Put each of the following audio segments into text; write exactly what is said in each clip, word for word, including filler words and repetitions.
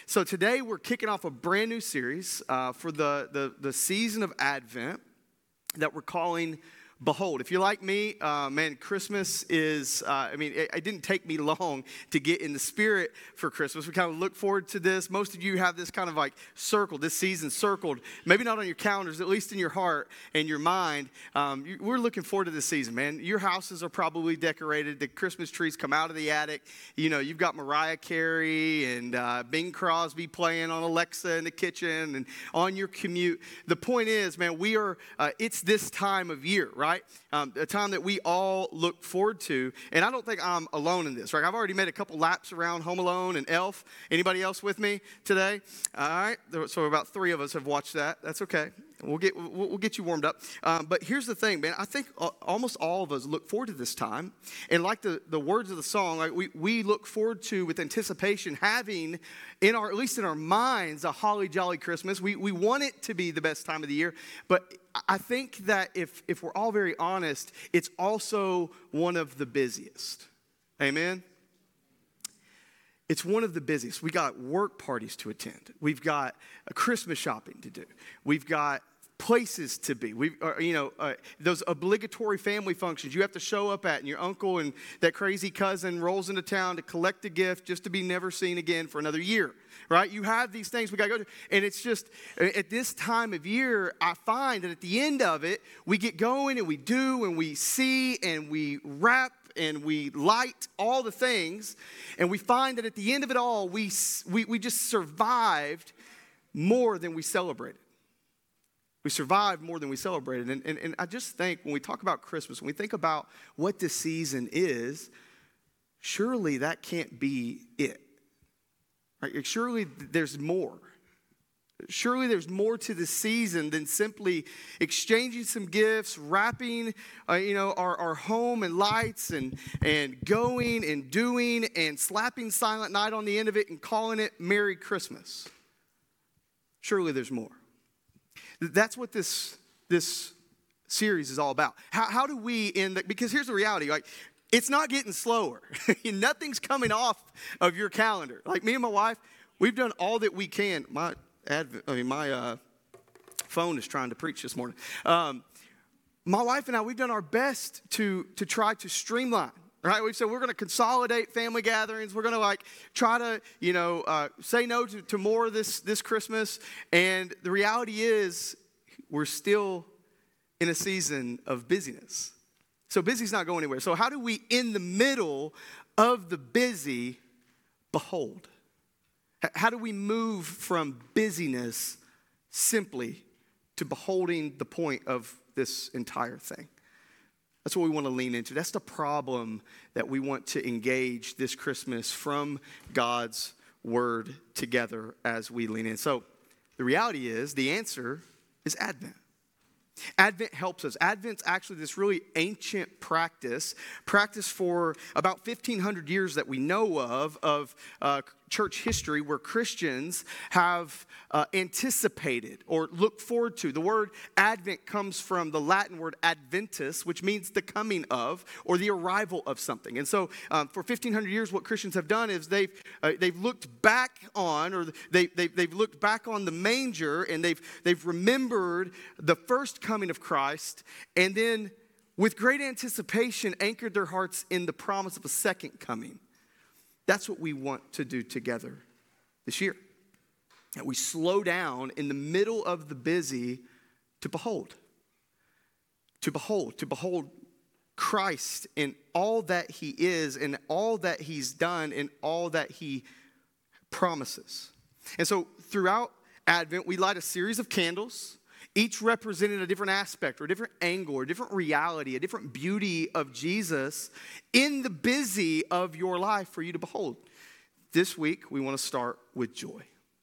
So today we're kicking off a brand new series uh, for the, the, the season of Advent that we're calling Behold. If you're like me, uh, man, Christmas is, uh, I mean, it, it didn't take me long to get in the spirit for Christmas. We kind of look forward to this. Most of you have this kind of like circled, this season circled, maybe not on your calendars, at least in your heart and your mind. Um, you, we're looking forward to this season, man. Your houses are probably decorated. The Christmas trees come out of the attic. You know, you've got Mariah Carey and uh, Bing Crosby playing on Alexa in the kitchen and on your commute. The point is, man, we are, uh, it's this time of year, right? Right? Um, a time that we all look forward to. And I don't think I'm alone in this, right? I've already made a couple laps around Home Alone and Elf. Anybody else with me today? All right. So about three of us have watched that. That's okay. We'll get we'll, we'll get you warmed up. Um, but here's the thing, man. I think almost all of us look forward to this time. And like the, the words of the song, like we, we look forward to with anticipation having in our, at least in our minds, a holly jolly Christmas. We we want it to be the best time of the year. But I think that if if we're all very honest, it's also one of the busiest. Amen? It's one of the busiest. We got work parties to attend. We've got a Christmas shopping to do. We've got places to be. We, you know, uh, those obligatory family functions you have to show up at, and your uncle and that crazy cousin rolls into town to collect a gift just to be never seen again for another year. Right? You have these things we got to go to. And it's just, at this time of year, I find that at the end of it, we get going and we do and we see and we wrap and we light all the things. And we find that at the end of it all, we, we, we just survived more than we celebrated. We survived more than we celebrated. And, and, and I just think when we talk about Christmas, when we think about what this season is, surely that can't be it. Right? Surely there's more. Surely there's more to the season than simply exchanging some gifts, wrapping, uh, you know, our, our home and lights, and and going and doing and slapping Silent Night on the end of it and calling it Merry Christmas. Surely there's more. That's what this this series is all about. How how do we in the, because here's the reality, like. It's not getting slower. Nothing's coming off of your calendar. Like me and my wife, we've done all that we can. My adv- I mean, my uh, phone is trying to preach this morning. Um, my wife and I, we've done our best to to try to streamline. Right? We've said we're going to consolidate family gatherings. We're going to like try to, you know, uh, say no to, to more this this Christmas. And the reality is, we're still in a season of busyness. So busy's not going anywhere. So how do we, in the middle of the busy, behold? How do we move from busyness simply to beholding the point of this entire thing? That's what we want to lean into. That's the problem that we want to engage this Christmas from God's word together as we lean in. So the reality is, the answer is Advent. Advent helps us. Advent's actually this really ancient practice, practice for about fifteen hundred years that we know of, of uh, church history, where Christians have uh, anticipated or looked forward to. The word Advent comes from the Latin word adventus, which means the coming of or the arrival of something. And so um, for fifteen hundred years, what Christians have done is they've uh, they've looked back on, or they, they, they've looked back on the manger, and they've they've remembered the first coming of Christ, and then with great anticipation anchored their hearts in the promise of a second coming. That's what we want to do together this year. That we slow down in the middle of the busy to behold. To behold, to behold Christ in all that he is, and all that he's done, and all that he promises. And so throughout Advent, we light a series of candles, each representing a different aspect or a different angle or a different reality, a different beauty of Jesus in the busy of your life for you to behold. This week, we want to start with joy.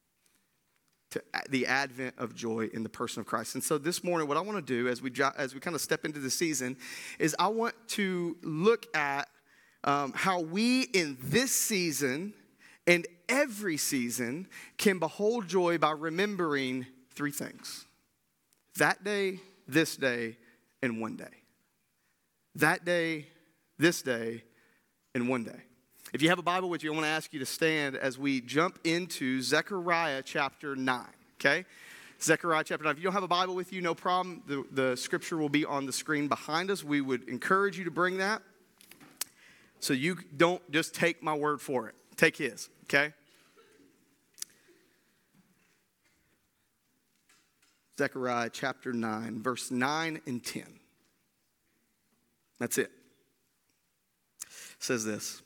To the advent of joy in the person of Christ. And so this morning, what I want to do as we as we kind of step into the season is I want to look at um, how we in this season and every season can behold joy by remembering three things. That day, this day, and one day. That day, this day, and one day. If you have a Bible with you, I want to ask you to stand as we jump into Zechariah chapter nine, okay? Zechariah chapter nine. If you don't have a Bible with you, no problem. The, the scripture will be on the screen behind us. We would encourage you to bring that so you don't just take my word for it. Take his, okay? Zechariah chapter nine, verse nine and ten. That's it. It says this.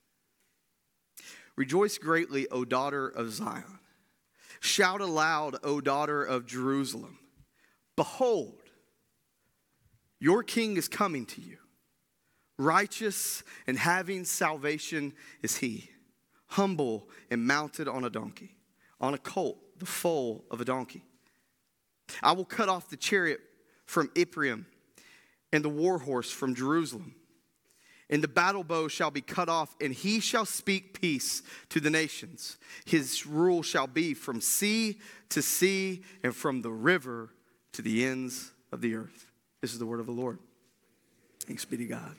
Rejoice greatly, O daughter of Zion. Shout aloud, O daughter of Jerusalem. Behold, your king is coming to you. Righteous and having salvation is he. Humble and mounted on a donkey, on a colt, the foal of a donkey. I will cut off the chariot from Ephraim and the war horse from Jerusalem. And the battle bow shall be cut off, and he shall speak peace to the nations. His rule shall be from sea to sea and from the river to the ends of the earth. This is the word of the Lord. Thanks be to God.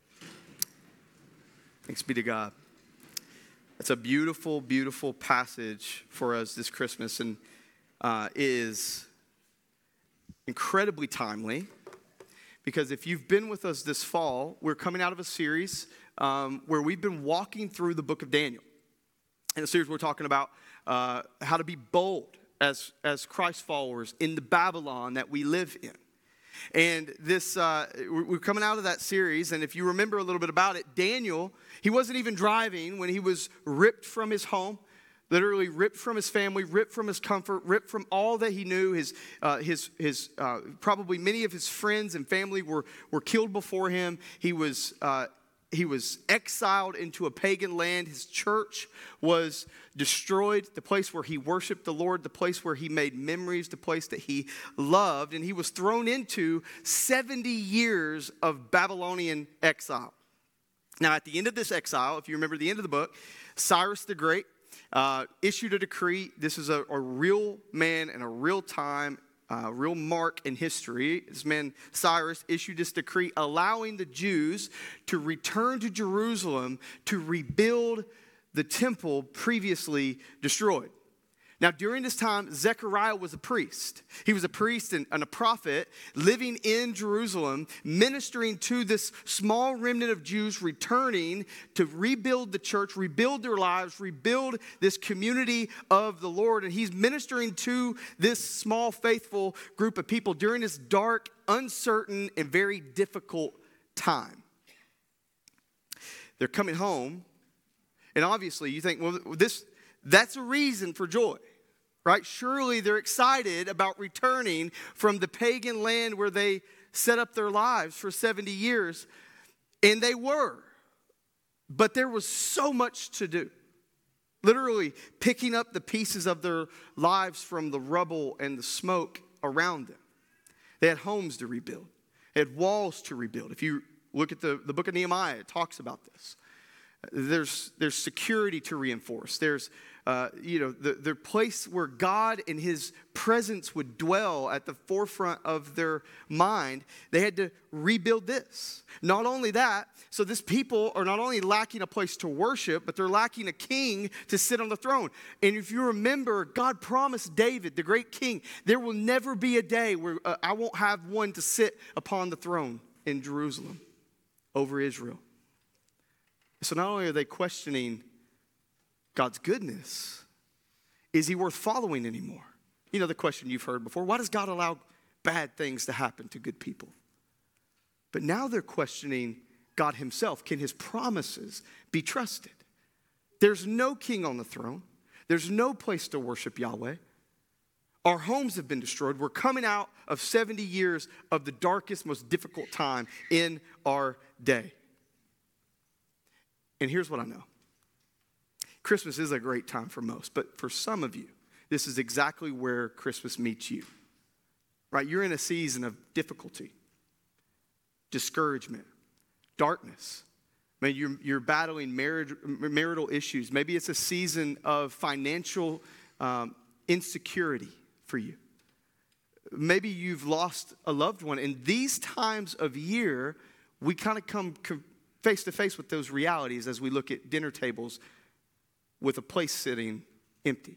Thanks be to God. It's a beautiful, beautiful passage for us this Christmas, and uh, is incredibly timely. Because if you've been with us this fall, we're coming out of a series um, where we've been walking through the book of Daniel. In a series we're talking about uh, how to be bold as, as Christ followers in the Babylon that we live in. And this, uh, we're coming out of that series, and if you remember a little bit about it, Daniel, he wasn't even driving when he was ripped from his home. Literally ripped from his family, ripped from his comfort, ripped from all that he knew. His, uh, his, his, uh, probably many of his friends and family were, were killed before him. He was, uh, he was exiled into a pagan land. His church was destroyed. The place where he worshiped the Lord, the place where he made memories, the place that he loved. And he was thrown into seventy years of Babylonian exile. Now, at the end of this exile, if you remember the end of the book, Cyrus the Great, Uh, issued a decree. This is a, a real man and a real time, uh, real mark in history. This man, Cyrus, issued this decree allowing the Jews to return to Jerusalem to rebuild the temple previously destroyed. Now, during this time, Zechariah was a priest. He was a priest and, and a prophet living in Jerusalem, ministering to this small remnant of Jews returning to rebuild the church, rebuild their lives, rebuild this community of the Lord. And he's ministering to this small, faithful group of people during this dark, uncertain, and very difficult time. They're coming home, and obviously you think, well, this that's a reason for joy. Right? Surely they're excited about returning from the pagan land where they set up their lives for seventy years. And they were. But there was so much to do. Literally picking up the pieces of their lives from the rubble and the smoke around them. They had homes to rebuild. They had walls to rebuild. If you look at the, the book of Nehemiah, it talks about this. There's, there's security to reinforce. There's Uh, you know, the, the place where God and his presence would dwell at the forefront of their mind. They had to rebuild this. Not only that, so this people are not only lacking a place to worship, but they're lacking a king to sit on the throne. And if you remember, God promised David, the great king, there will never be a day where uh, I won't have one to sit upon the throne in Jerusalem over Israel. So not only are they questioning God's goodness, is he worth following anymore? You know the question you've heard before. Why does God allow bad things to happen to good people? But now they're questioning God himself. Can his promises be trusted? There's no king on the throne. There's no place to worship Yahweh. Our homes have been destroyed. We're coming out of seventy years of the darkest, most difficult time in our day. And here's what I know. Christmas is a great time for most, but for some of you, this is exactly where Christmas meets you. Right? You're in a season of difficulty, discouragement, darkness. Maybe you're, you're battling marriage, marital issues. Maybe it's a season of financial um, insecurity for you. Maybe you've lost a loved one. In these times of year, we kind of come face to face with those realities as we look at dinner tables with a place sitting empty.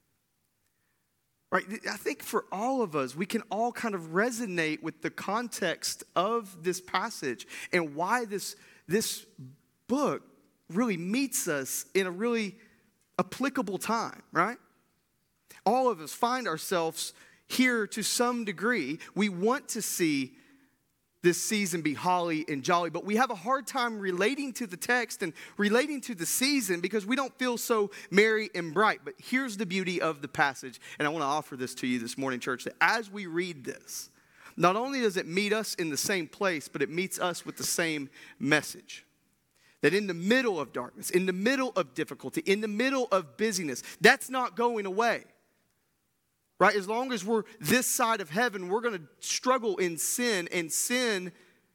Right? I think for all of us, we can all kind of resonate with the context of this passage and why this, this book really meets us in a really applicable time, right? All of us find ourselves here to some degree. We want to see this season be holly and jolly, but we have a hard time relating to the text and relating to the season because we don't feel so merry and bright. But here's the beauty of the passage, and I want to offer this to you this morning, church, that as we read this, not only does it meet us in the same place, but it meets us with the same message. That in the middle of darkness, in the middle of difficulty, in the middle of busyness, that's not going away. Right? As long as we're this side of heaven, we're going to struggle in sin, and sin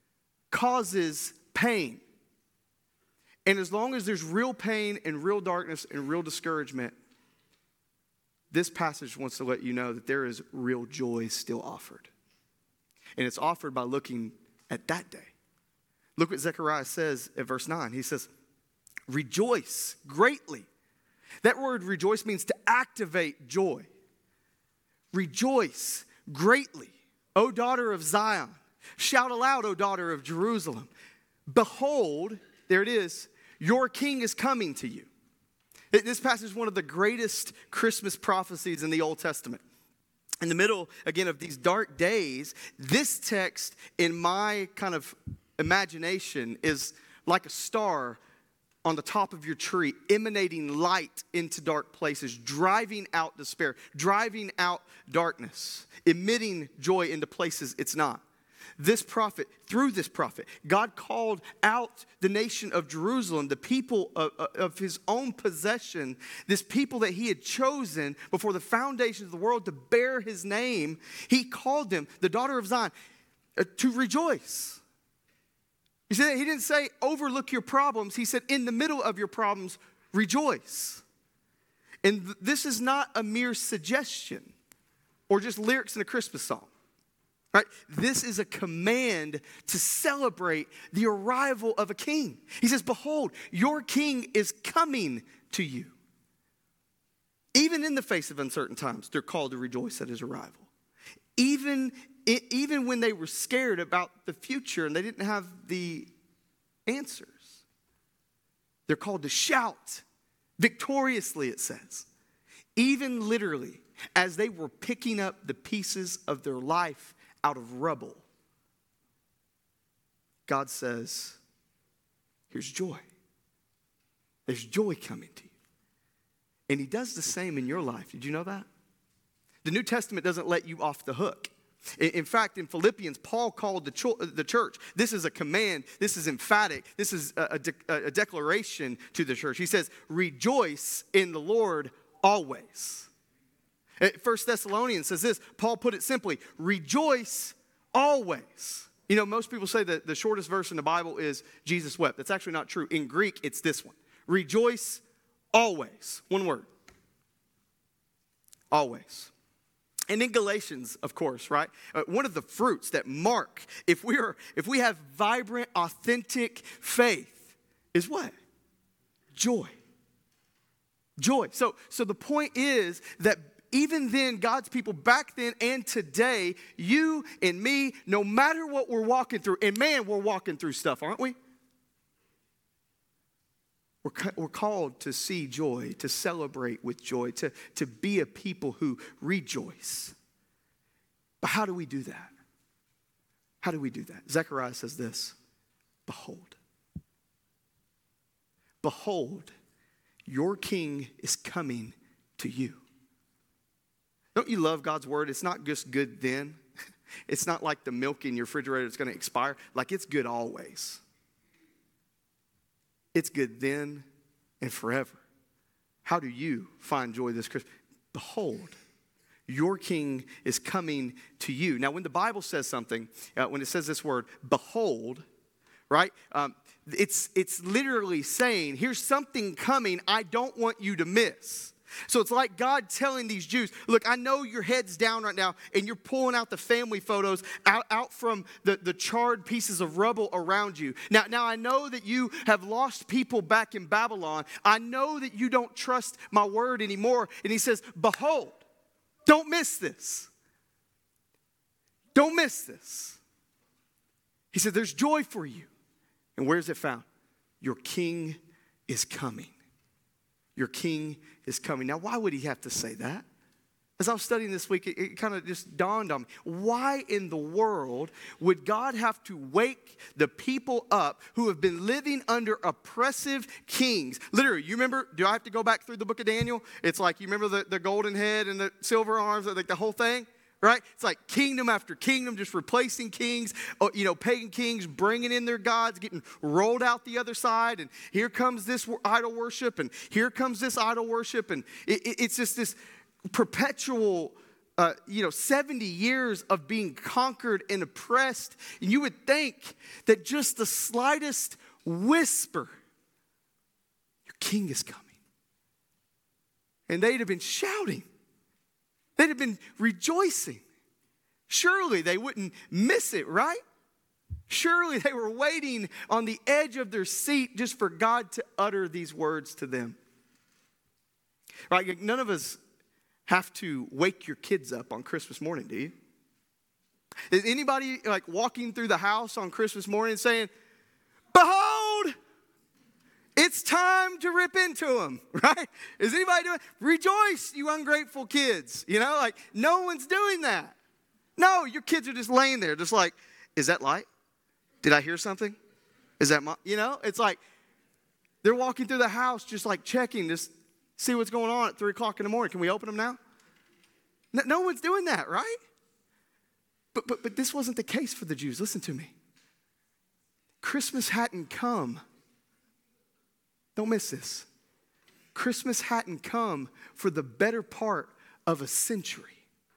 causes pain. And as long as there's real pain and real darkness and real discouragement, this passage wants to let you know that there is real joy still offered. And it's offered by looking at that day. Look what Zechariah says at verse nine. He says, rejoice greatly. That word rejoice means to activate joy. Rejoice greatly, O daughter of Zion. Shout aloud, O daughter of Jerusalem. Behold, there it is, your king is coming to you. This passage is one of the greatest Christmas prophecies in the Old Testament. In the middle, again, of these dark days, this text, in my kind of imagination, is like a star on the top of your tree, emanating light into dark places, driving out despair, driving out darkness, emitting joy into places it's not. This prophet, through this prophet, God called out the nation of Jerusalem, the people of, of his own possession, this people that he had chosen before the foundations of the world to bear his name. He called them, the daughter of Zion, to rejoice. You see that? He didn't say overlook your problems. He said in the middle of your problems, rejoice. And th- this is not a mere suggestion or just lyrics in a Christmas song. Right? This is a command to celebrate the arrival of a king. He says, behold, your king is coming to you. Even in the face of uncertain times, they're called to rejoice at his arrival. Even It, even when they were scared about the future and they didn't have the answers, they're called to shout victoriously, it says. Even literally, as they were picking up the pieces of their life out of rubble, God says, here's joy. There's joy coming to you. And he does the same in your life. Did you know that? The New Testament doesn't let you off the hook. In fact, in Philippians, Paul called the, cho- the church. This is a command. This is emphatic. This is a, a, de- a declaration to the church. He says, rejoice in the Lord always. First Thessalonians says this. Paul put it simply, rejoice always. You know, most people say that the shortest verse in the Bible is Jesus wept. That's actually not true. In Greek, it's this one. Rejoice always. One word. Always. And in Galatians, of course, right? Uh, one of the fruits that mark if we are if we have vibrant, authentic faith is what? Joy. Joy. So, so the point is that even then, God's people back then and today, you and me, no matter what we're walking through, and man, we're walking through stuff, aren't we? We're, we're called to see joy, to celebrate with joy, to, to be a people who rejoice. But how do we do that? How do we do that? Zechariah says this, behold. Behold, your king is coming to you. Don't you love God's word? It's not just good then. It's not like the milk in your refrigerator that's going to expire. Like it's good always. It's good then and forever. How do you find joy this Christmas? Behold, your king is coming to you. Now, when the Bible says something, uh, when it says this word, behold, right? Um, it's, it's literally saying, here's something coming I don't want you to miss. So it's like God telling these Jews, look, I know your head's down right now and you're pulling out the family photos out, out from the, the charred pieces of rubble around you. Now, now I know that you have lost people back in Babylon. I know that you don't trust my word anymore. And he says, behold, don't miss this. Don't miss this. He said, there's joy for you. And where's it found? Your king is coming. Your king is coming. Now, why would he have to say that? As I was studying this week, it, it kind of just dawned on me. Why in the world would God have to wake the people up who have been living under oppressive kings? Literally, you remember, do I have to go back through the book of Daniel? It's like, you remember the, the golden head and the silver arms, like the whole thing? Right? It's like kingdom after kingdom, just replacing kings, you know, pagan kings, bringing in their gods, getting rolled out the other side. And here comes this idol worship, and here comes this idol worship. And it, it, it's just this perpetual, uh, you know, seventy years of being conquered and oppressed. And you would think that just the slightest whisper, your king is coming. And they'd have been shouting. They'd have been rejoicing. Surely they wouldn't miss it, right? Surely they were waiting on the edge of their seat just for God to utter these words to them. Right? None of us have to wake your kids up on Christmas morning, do you? Is anybody like walking through the house on Christmas morning saying, behold, it's time to rip into them, right? Is anybody doing, rejoice, you ungrateful kids. You know, like no one's doing that. No, your kids are just laying there, just like, is that light? Did I hear something? Is that my, you know, it's like they're walking through the house just like checking, just see what's going on at three o'clock in the morning. Can we open them now? No, no one's doing that, right? But, but, but this wasn't the case for the Jews. Listen to me. Christmas hadn't come. Don't miss this. Christmas hadn't come for the better part of a century.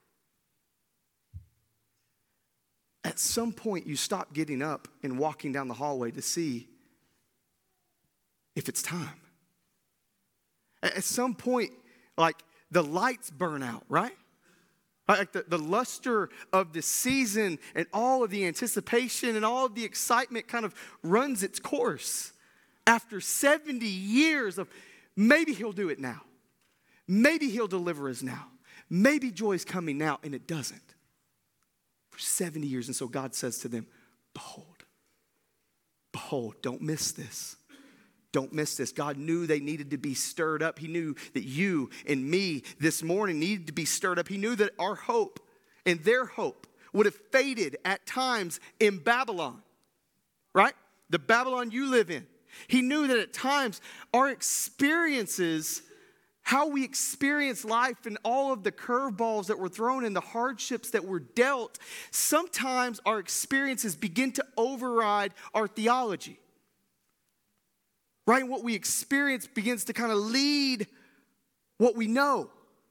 At some point, you stop getting up and walking down the hallway to see if it's time. At some point, like the lights burn out, right? Like the, the luster of the season and all of the anticipation and all of the excitement kind of runs its course. After seventy years of maybe he'll do it now. Maybe he'll deliver us now. Maybe joy's coming now, and it doesn't. For seventy years. And so God says to them, behold, behold, don't miss this. Don't miss this. God knew they needed to be stirred up. He knew that you and me this morning needed to be stirred up. He knew that our hope and their hope would have faded at times in Babylon, right? The Babylon you live in. He knew that at times our experiences, how we experience life and all of the curveballs that were thrown and the hardships that were dealt, sometimes our experiences begin to override our theology. Right? And what we experience begins to kind of lead what we know.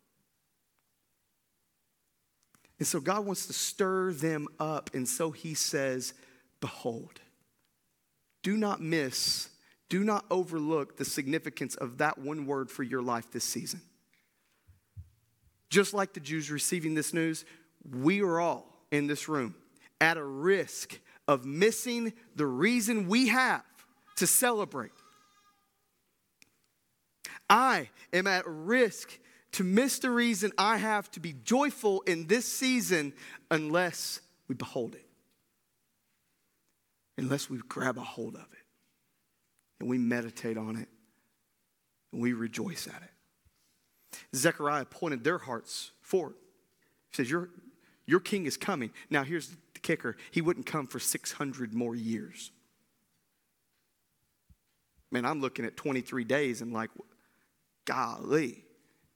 And so God wants to stir them up. And so he says, behold, do not miss, do not overlook the significance of that one word for your life this season. Just like the Jews receiving this news, we are all in this room at a risk of missing the reason we have to celebrate. I am at risk to miss the reason I have to be joyful in this season unless we behold it. Unless we grab a hold of it. And we meditate on it. And we rejoice at it. Zechariah pointed their hearts forward. He says, your, your king is coming. Now here's the kicker. He wouldn't come for six hundred more years. Man, I'm looking at twenty-three days and like, golly.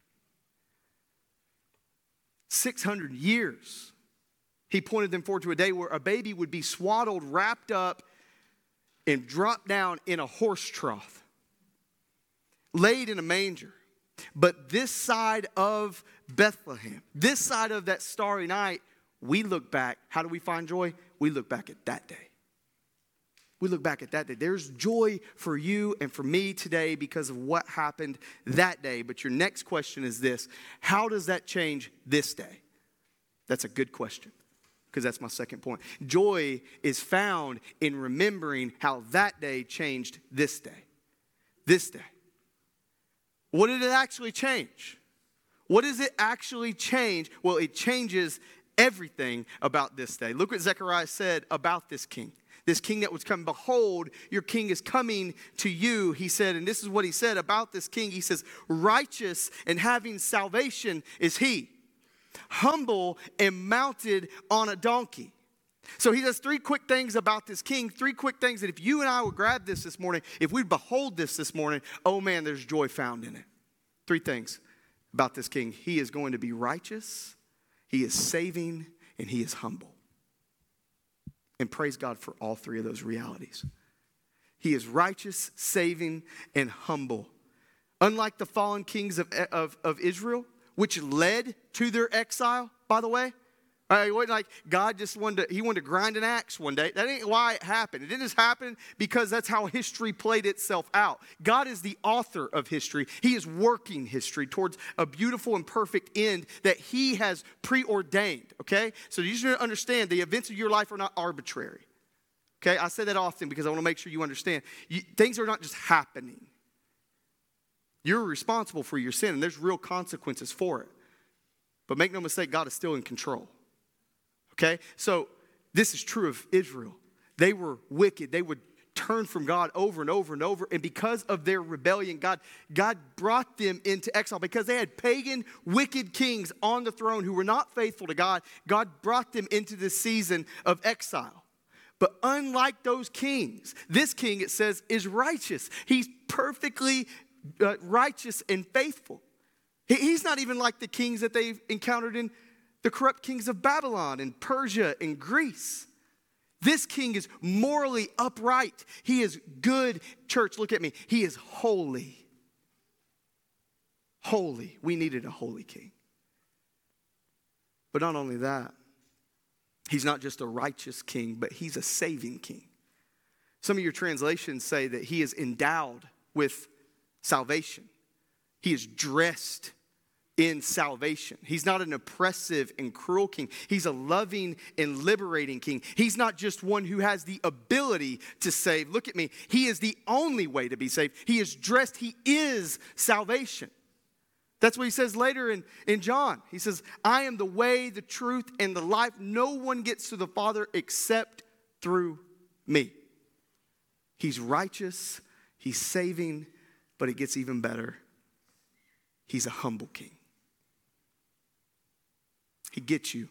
six hundred years. He pointed them forward to a day where a baby would be swaddled, wrapped up, and dropped down in a horse trough, laid in a manger. But this side of Bethlehem, this side of that starry night, we look back. How do we find joy? We look back at that day. We look back at that day. There's joy for you and for me today because of what happened that day. But your next question is this: how does that change this day? That's a good question, because that's my second point. Joy is found in remembering how that day changed this day. This day. What did it actually change? What does it actually change? Well, it changes everything about this day. Look what Zechariah said about this king. This king that was coming. Behold, your king is coming to you, he said. And this is what he said about this king. He says, righteous and having salvation is he, humble and mounted on a donkey. So he does three quick things about this king. Three quick things that if you and I would grab this this morning, if we behold this this morning, oh man, there's joy found in it. Three things about this king. He is going to be righteous, he is saving, and he is humble. And praise God for all three of those realities. He is righteous, saving, and humble. Unlike the fallen kings of, of, of Israel, which led to their exile, by the way. Uh, it wasn't like God just wanted to, he wanted to grind an axe one day. That ain't why it happened. It didn't just happen because that's how history played itself out. God is the author of history. He is working history towards a beautiful and perfect end that he has preordained, okay? So you should understand the events of your life are not arbitrary, okay? I say that often because I want to make sure you understand. You, things are not just happening. You're responsible for your sin, and there's real consequences for it. But make no mistake, God is still in control. Okay? So this is true of Israel. They were wicked. They would turn from God over and over and over. And because of their rebellion, God, God brought them into exile. Because they had pagan, wicked kings on the throne who were not faithful to God, God brought them into this season of exile. But unlike those kings, this king, it says, is righteous. He's perfectly uh, righteous and faithful. He, he's not even like the kings that they've encountered in the corrupt kings of Babylon and Persia and Greece. This king is morally upright. He is good. Church, look at me. He is holy. Holy. We needed a holy king. But not only that, he's not just a righteous king, but he's a saving king. Some of your translations say that he is endowed with salvation. He is dressed in salvation. He's not an oppressive and cruel king. He's a loving and liberating king. He's not just one who has the ability to save. Look at me. He is the only way to be saved. He is dressed. He is salvation. That's what he says later in, in John. He says, I am the way, the truth, and the life. No one gets to the Father except through me. He's righteous. He's saving. But it gets even better. He's a humble king. He gets you.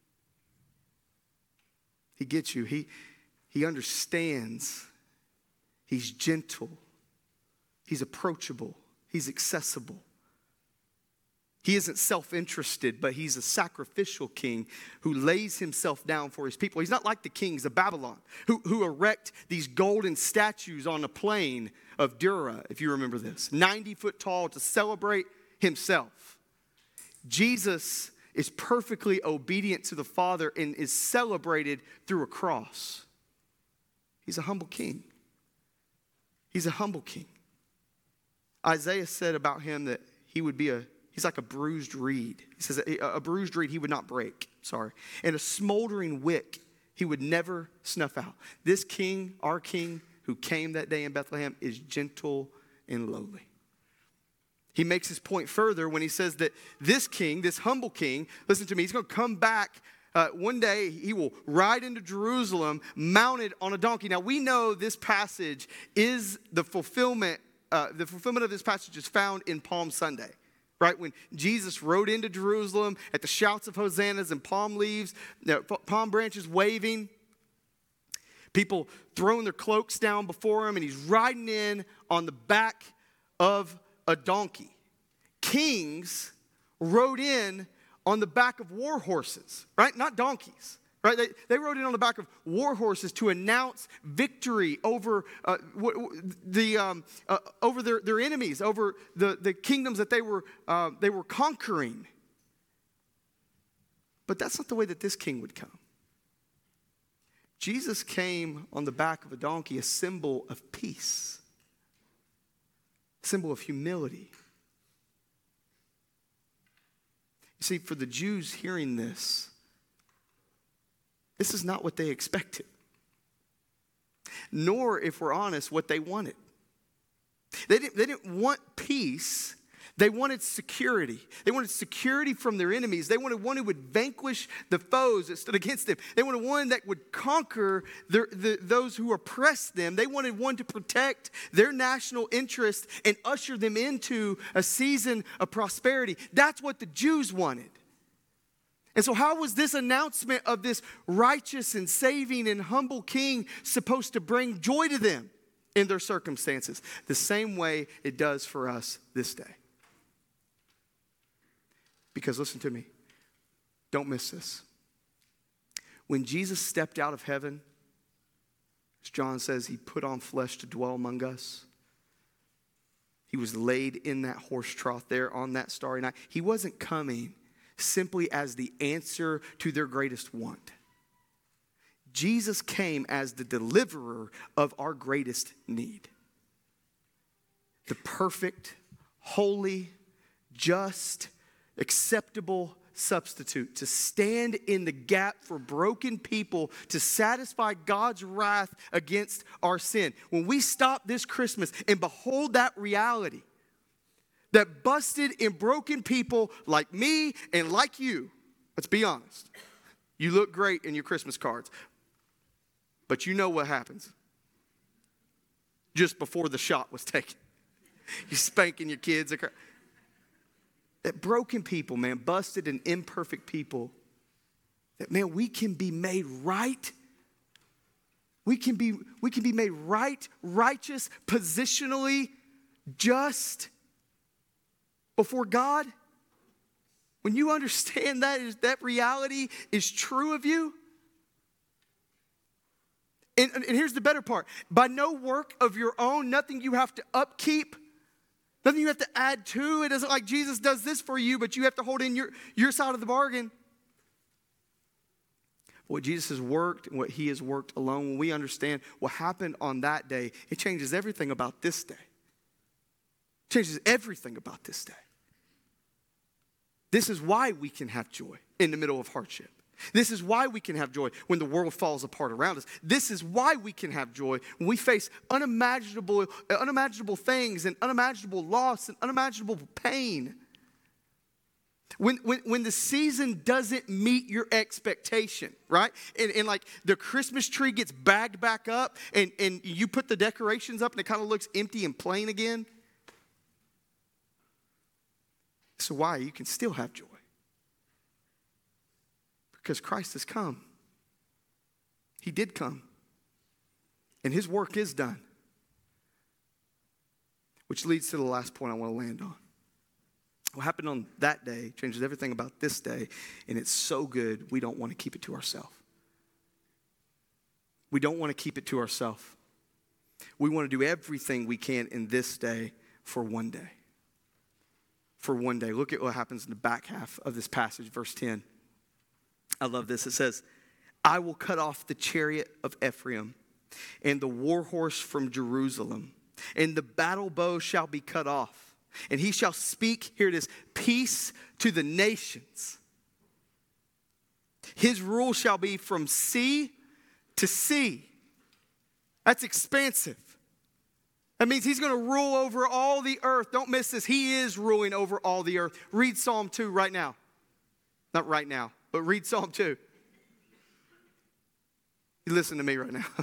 He gets you. He, he understands. He's gentle. He's approachable. He's accessible. He isn't self-interested, but he's a sacrificial king who lays himself down for his people. He's not like the kings of Babylon who, who erect these golden statues on the plain of Dura, if you remember this, ninety foot tall to celebrate himself. Jesus is perfectly obedient to the Father and is celebrated through a cross. He's a humble king. He's a humble king. Isaiah said about him that he would be a, he's like a bruised reed. He says a, a bruised reed he would not break, sorry. And a smoldering wick he would never snuff out. This king, our king, who came that day in Bethlehem is gentle and lowly. He makes his point further when he says that this king, this humble king, listen to me, he's going to come back. Uh, one day he will ride into Jerusalem mounted on a donkey. Now we know this passage is the fulfillment, uh, the fulfillment of this passage is found in Palm Sunday. Right, when Jesus rode into Jerusalem at the shouts of hosannas and palm leaves, you know, palm branches waving, people throwing their cloaks down before him, and he's riding in on the back of a donkey. Kings rode in on the back of war horses, right? Not donkeys, right? They, they rode in on the back of war horses to announce victory over uh, w- w- the um, uh, over their, their enemies, over the, the kingdoms that they were uh, they were conquering. But that's not the way that this king would come. Jesus came on the back of a donkey, a symbol of peace, a symbol of humility. You see, for the Jews hearing this, this is not what they expected, nor, if we're honest, what they wanted. They didn't, they didn't want peace. They wanted security. They wanted security from their enemies. They wanted one who would vanquish the foes that stood against them. They wanted one that would conquer their, the, those who oppressed them. They wanted one to protect their national interest and usher them into a season of prosperity. That's what the Jews wanted. And so how was this announcement of this righteous and saving and humble king supposed to bring joy to them in their circumstances? The same way it does for us this day. Because listen to me, don't miss this. When Jesus stepped out of heaven, as John says, he put on flesh to dwell among us. He was laid in that horse trough there on that starry night. He wasn't coming simply as the answer to their greatest want. Jesus came as the deliverer of our greatest need. The perfect, holy, just, acceptable substitute to stand in the gap for broken people to satisfy God's wrath against our sin. When we stop this Christmas and behold that reality, that busted and broken people like me and like you, let's be honest, you look great in your Christmas cards, but you know what happens just before the shot was taken. You're spanking your kids. That broken people, man, busted and imperfect people, that, man, we can be made right. We can be, we can be made right, righteous, positionally just before God. When you understand that, is that reality is true of you. And, and here's the better part. By no work of your own, nothing you have to upkeep, nothing you have to add to. It isn't like Jesus does this for you, but you have to hold in your, your side of the bargain. What Jesus has worked and what he has worked alone, when we understand what happened on that day, it changes everything about this day. It changes everything about this day. This is why we can have joy in the middle of hardship. This is why we can have joy when the world falls apart around us. This is why we can have joy when we face unimaginable, unimaginable things and unimaginable loss and unimaginable pain. When, when, when the season doesn't meet your expectation, right? And, and like the Christmas tree gets bagged back up and, and you put the decorations up and it kind of looks empty and plain again. So why? You can still have joy. Because Christ has come. He did come. And his work is done. Which leads to the last point I want to land on. What happened on that day changes everything about this day. And it's so good, we don't want to keep it to ourselves. We don't want to keep it to ourselves. We want to do everything we can in this day for one day. For one day. Look at what happens in the back half of this passage, verse ten. I love this. It says, I will cut off the chariot of Ephraim and the war horse from Jerusalem, and the battle bow shall be cut off. And he shall speak, here it is, peace to the nations. His rule shall be from sea to sea. That's expansive. That means he's going to rule over all the earth. Don't miss this. He is ruling over all the earth. Read Psalm two right now. Not right now. But read Psalm two. You listen to me right now.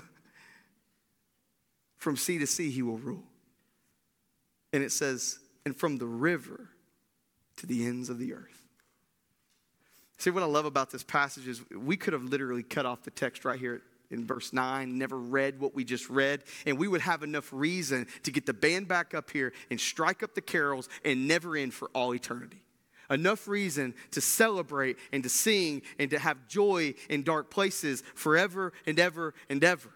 From sea to sea he will rule. And it says, and from the river to the ends of the earth. See, what I love about this passage is we could have literally cut off the text right here in verse nine, never read what we just read, and we would have enough reason to get the band back up here and strike up the carols and never end for all eternity. Enough reason to celebrate and to sing and to have joy in dark places forever and ever and ever.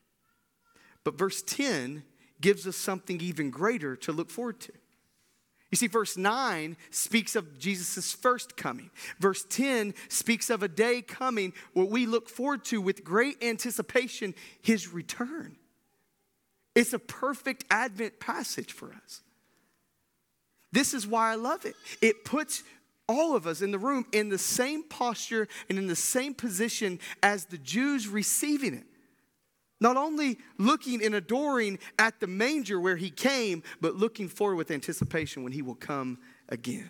But verse ten gives us something even greater to look forward to. You see, verse nine speaks of Jesus' first coming. Verse ten speaks of a day coming where we look forward to with great anticipation his return. It's a perfect Advent passage for us. This is why I love it. It puts all of us in the room in the same posture and in the same position as the Jews receiving it. Not only looking and adoring at the manger where he came, but looking forward with anticipation when he will come again.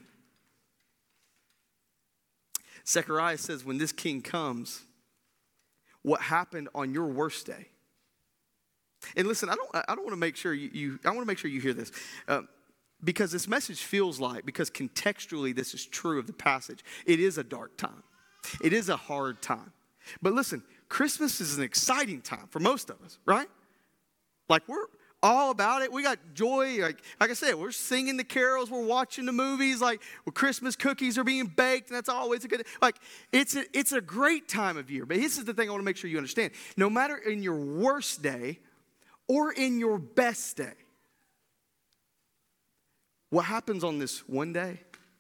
Zechariah says, when this king comes, what happened on your worst day? And listen, I don't, I don't want to make sure you, you I want to make sure you hear this. Uh, because this message feels like, because contextually this is true of the passage, it is a dark time. It is a hard time. But listen, Christmas is an exciting time for most of us, right? Like we're all about it. We got joy. Like, like I said, we're singing the carols. We're watching the movies. Like well, Christmas cookies are being baked, and that's always a good. Like it's a, it's a great time of year. But this is the thing I want to make sure you understand. No matter in your worst day or in your best day, what happens on this one day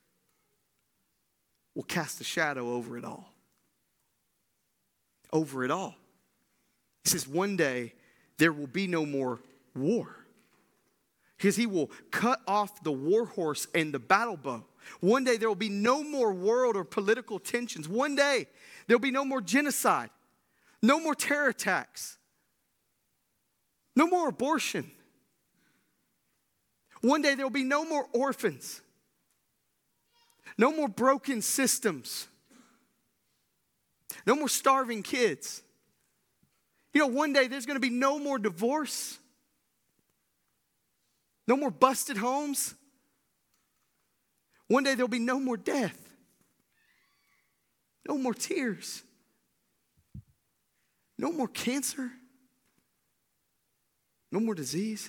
will cast a shadow over it all. Over it all. He says one day there will be no more war. Because he will cut off the war horse and the battle bow. One day there will be no more world or political tensions. One day there will be no more genocide. No more terror attacks. No more abortion. One day there will be no more orphans. No more broken systems. No more starving kids. You know, one day there's going to be no more divorce. No more busted homes. One day there'll be no more death. No more tears. No more cancer. No more disease.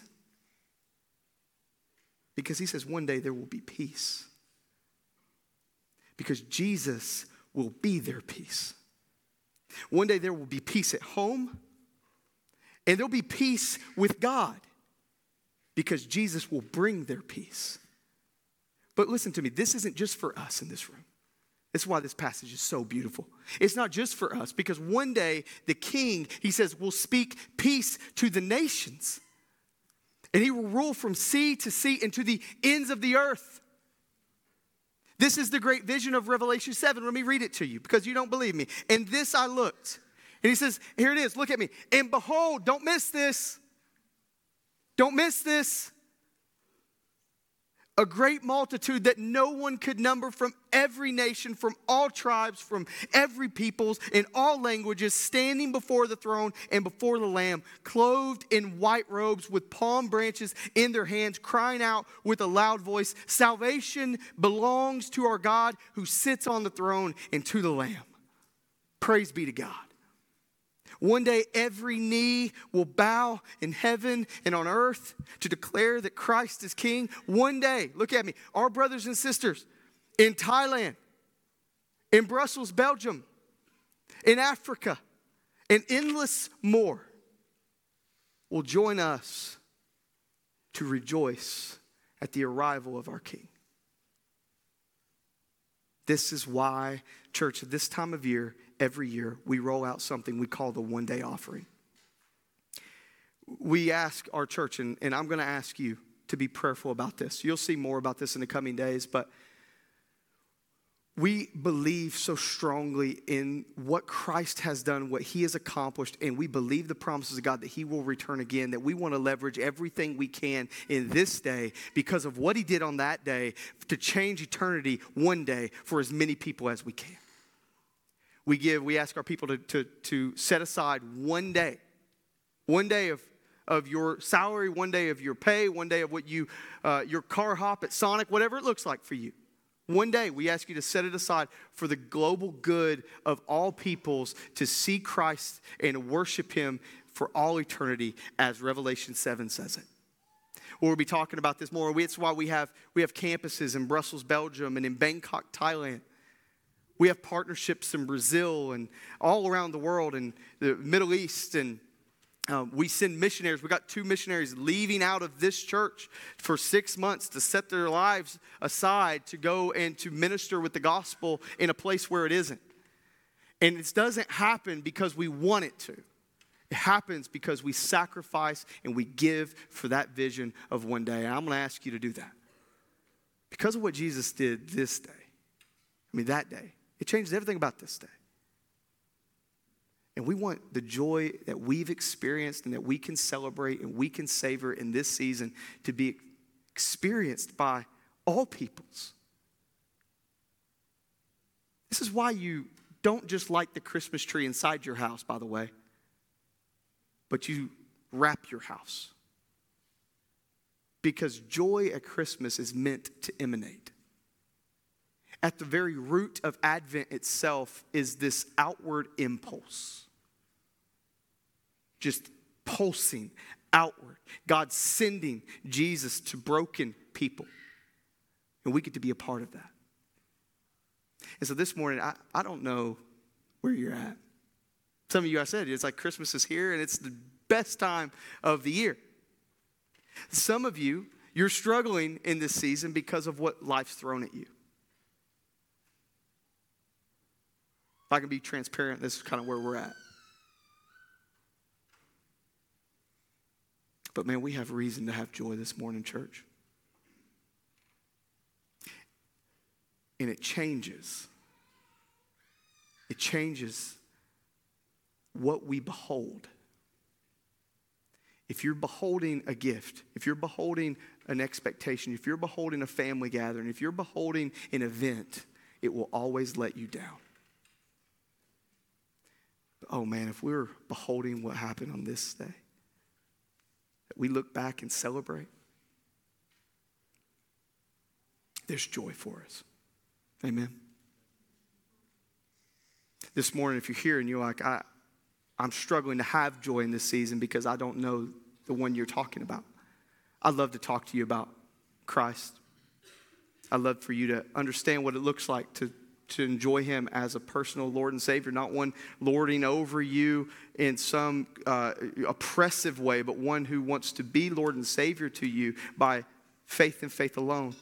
Because he says one day there will be peace. Because Jesus will be their peace. One day there will be peace at home. And there'll be peace with God. Because Jesus will bring their peace. But listen to me, this isn't just for us in this room. That's why this passage is so beautiful. It's not just for us, because one day the king, he says, will speak peace to the nations. And he will rule from sea to sea and to the ends of the earth. This is the great vision of Revelation seven. Let me read it to you because you don't believe me. And this I looked. And he says, here it is, look at me. And behold, don't miss this. Don't miss this. A great multitude that no one could number from every nation, from all tribes, from every peoples, in all languages, standing before the throne and before the Lamb, clothed in white robes with palm branches in their hands, crying out with a loud voice, salvation belongs to our God who sits on the throne and to the Lamb. Praise be to God. One day every knee will bow in heaven and on earth to declare that Christ is King. One day, look at me, our brothers and sisters in Thailand, in Brussels, Belgium, in Africa, and endless more will join us to rejoice at the arrival of our King. This is why, church, at this time of year, every year, we roll out something we call the one-day offering. We ask our church, and, and I'm going to ask you to be prayerful about this. You'll see more about this in the coming days, but we believe so strongly in what Christ has done, what he has accomplished, and we believe the promises of God that he will return again, that we want to leverage everything we can in this day because of what he did on that day to change eternity one day for as many people as we can. We give, we ask our people to, to, to set aside one day, one day of, of your salary, one day of your pay, one day of what you, uh, your car hop at Sonic, whatever it looks like for you. One day, we ask you to set it aside for the global good of all peoples to see Christ and worship him for all eternity, as Revelation seven says it. We'll be talking about this more. It's why we have, we have campuses in Brussels, Belgium, and in Bangkok, Thailand. We have partnerships in Brazil and all around the world, and the Middle East, and Um, we send missionaries. We got two missionaries leaving out of this church for six months to set their lives aside to go and to minister with the gospel in a place where it isn't. And it doesn't happen because we want it to. It happens because we sacrifice and we give for that vision of one day. And I'm going to ask you to do that. Because of what Jesus did this day, I mean that day, it changes everything about this day. And we want the joy that we've experienced and that we can celebrate and we can savor in this season to be experienced by all peoples. This is why you don't just light the Christmas tree inside your house, by the way, but you wrap your house. Because joy at Christmas is meant to emanate. At the very root of Advent itself is this outward impulse. Just pulsing outward. God sending Jesus to broken people. And we get to be a part of that. And so this morning, I, I don't know where you're at. Some of you, I said, it's like Christmas is here and it's the best time of the year. Some of you, you're struggling in this season because of what life's thrown at you. If I can be transparent, this is kind of where we're at. But man, we have reason to have joy this morning, church. And it changes. It changes what we behold. If you're beholding a gift, if you're beholding an expectation, if you're beholding a family gathering, if you're beholding an event, it will always let you down. But oh man, if we're beholding what happened on this day, that we look back and celebrate, there's joy for us. Amen. This morning, if you're here and you're like, I, I'm struggling to have joy in this season because I don't know the one you're talking about, I'd love to talk to you about Christ. I'd love for you to understand what it looks like to, to enjoy him as a personal Lord and Savior, not one lording over you in some uh, oppressive way, but one who wants to be Lord and Savior to you by faith and faith alone.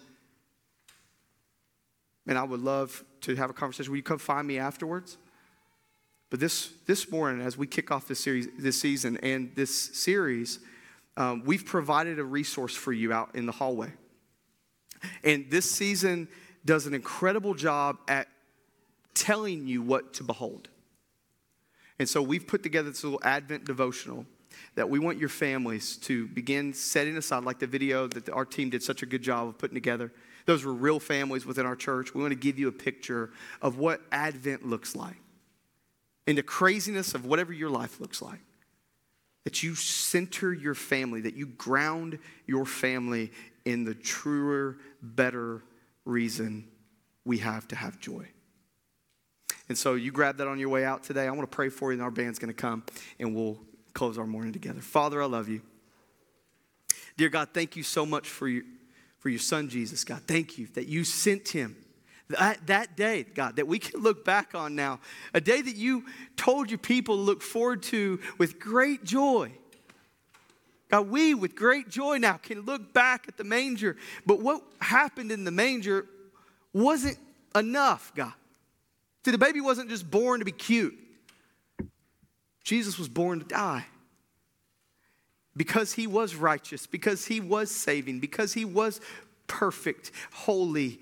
And I would love to have a conversation. Will you come find me afterwards? But this this morning, as we kick off this series, this season and this series, um, we've provided a resource for you out in the hallway. And this season does an incredible job at telling you what to behold. And so we've put together this little Advent devotional that we want your families to begin setting aside, like the video that our team did such a good job of putting together. Those were real families within our church. We want to give you a picture of what Advent looks like. In the craziness of whatever your life looks like. That you center your family, that you ground your family in the truer, better reason we have to have joy. And so you grab that on your way out today. I want to pray for you, and our band's going to come, and we'll close our morning together. Father, I love you. Dear God, thank you so much for your, for your son, Jesus, God. Thank you that you sent him. That, that day, God, that we can look back on now, a day that you told your people to look forward to with great joy. God, we with great joy now can look back at the manger. But what happened in the manger wasn't enough, God. See, the baby wasn't just born to be cute. Jesus was born to die. Because he was righteous, because he was saving, because he was perfect, holy,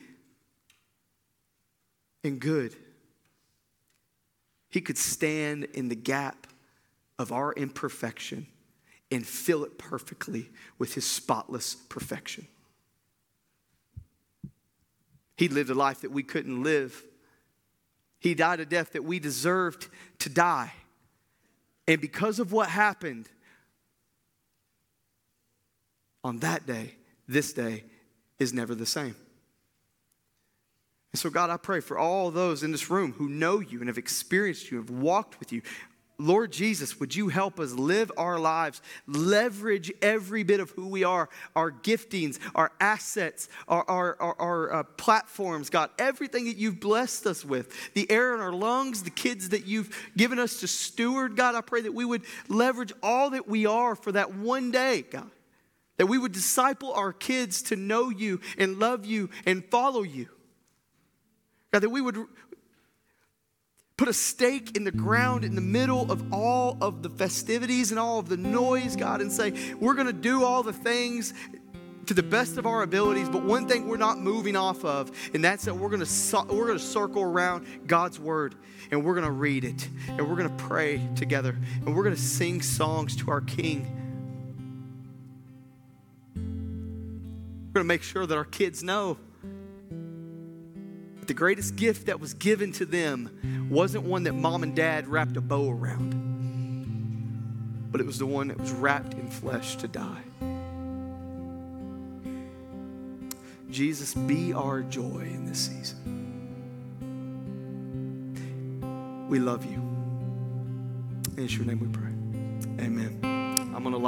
and good. He could stand in the gap of our imperfection and fill it perfectly with his spotless perfection. He lived a life that we couldn't live. He died a death that we deserved to die. And because of what happened on that day, this day is never the same. And so, God, I pray for all those in this room who know you and have experienced you, have walked with you. Lord Jesus, would you help us live our lives, leverage every bit of who we are, our giftings, our assets, our, our, our, our uh, platforms, God, everything that you've blessed us with, the air in our lungs, the kids that you've given us to steward, God, I pray that we would leverage all that we are for that one day, God, that we would disciple our kids to know you and love you and follow you. God, that we would put a stake in the ground in the middle of all of the festivities and all of the noise, God, and say, we're going to do all the things to the best of our abilities, but one thing we're not moving off of, and that's that we're going to we're going to circle around God's word, and we're going to read it, and we're going to pray together, and we're going to sing songs to our King. We're going to make sure that our kids know the greatest gift that was given to them wasn't one that mom and dad wrapped a bow around, but it was the one that was wrapped in flesh to die. Jesus, be our joy in this season. We love you. In your name we pray. Amen. I'm going to